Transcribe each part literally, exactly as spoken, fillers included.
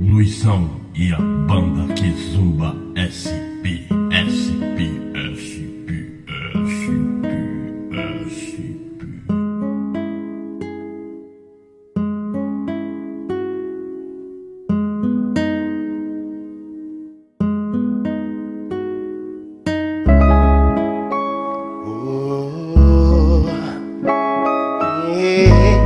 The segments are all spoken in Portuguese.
Luizão e a banda que zumba. S P, S P, S P, S P, S P. Oh, yeah.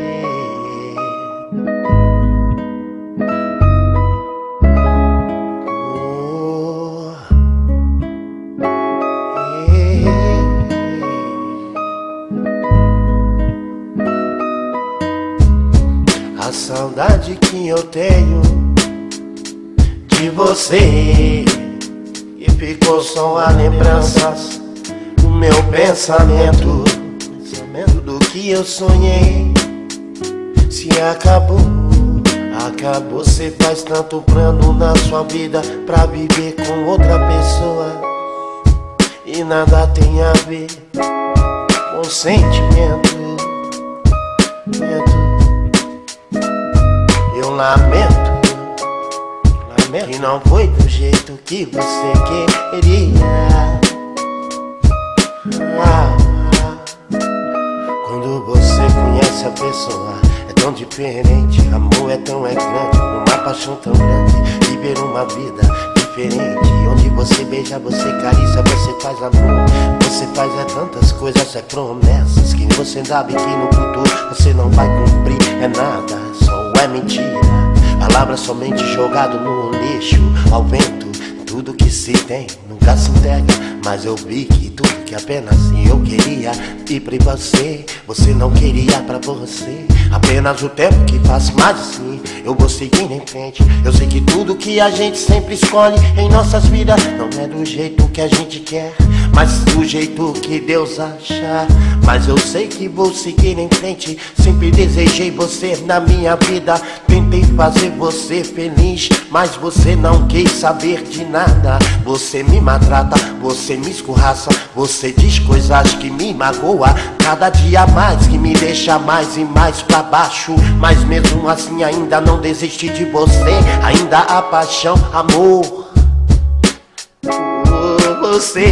A saudade que eu tenho de você, e ficou só a lembranças do meu pensamento, pensamento do que eu sonhei. Se acabou, acabou. Você faz tanto plano na sua vida pra viver com outra pessoa, e nada tem a ver com sentimento. Eu lamento, lamento que não foi do jeito que você queria. Ah, quando você conhece a pessoa, é tão diferente. Amor é tão é grande, uma paixão tão grande. Viver uma vida diferente, onde você beija, você caricia, você faz amor. Você faz é tantas coisas, é promessas que você sabe que no futuro você não vai cumprir. É nada, só é mentira. Palavras somente jogado no lixo, ao vento. Tudo que se tem nunca se entrega, mas eu vi que tudo que apenas eu queria e pra você, você não queria pra você. Apenas o tempo que faz mais assim, eu vou seguindo em frente. Eu sei que tudo que a gente sempre escolhe em nossas vidas não é do jeito que a gente quer, mas do jeito que Deus acha. Mas eu sei que vou seguir em frente. Sempre desejei você na minha vida, tentei fazer você feliz, mas você não quis saber de nada. Você me maltrata, você me escorraça, você diz coisas que me magoa. Cada dia mais que me deixa mais e mais pra baixo, mas mesmo assim ainda não desisti de você. Ainda há paixão, amor por você.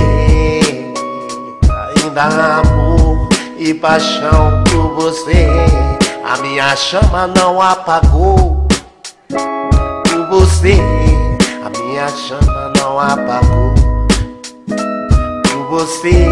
Ainda há amor e paixão por você. A minha chama não apagou por você. A minha chama não apagou por você.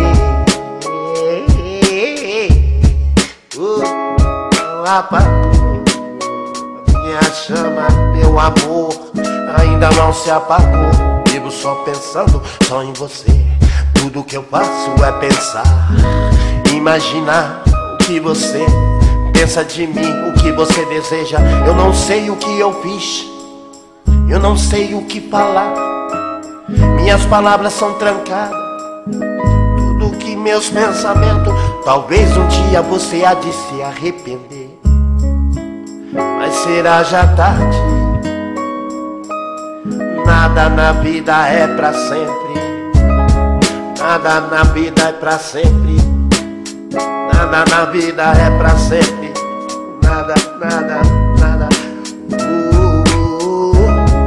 Não apagou. A minha chama, meu amor, ainda não se apagou. Vivo só pensando só em você. Tudo que eu faço é pensar, imaginar o que você pensa de mim, o que você deseja. Eu não sei o que eu fiz, eu não sei o que falar. Minhas palavras são trancadas, tudo que meus pensamentos. Talvez um dia você há de se arrepender, mas será já tarde. Nada na vida é pra sempre, nada na vida é pra sempre, nada na vida é pra sempre, nada, nada, nada. Uh,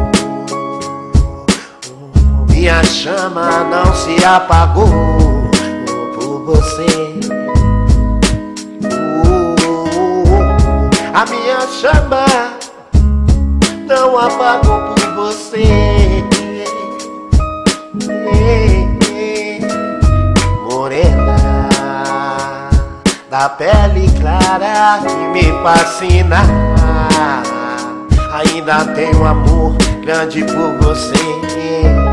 uh, uh, minha chama não se apagou por você. Uh, uh, a minha chama não apagou por você. Morena da pele clara que me fascina, ainda tenho amor grande por você.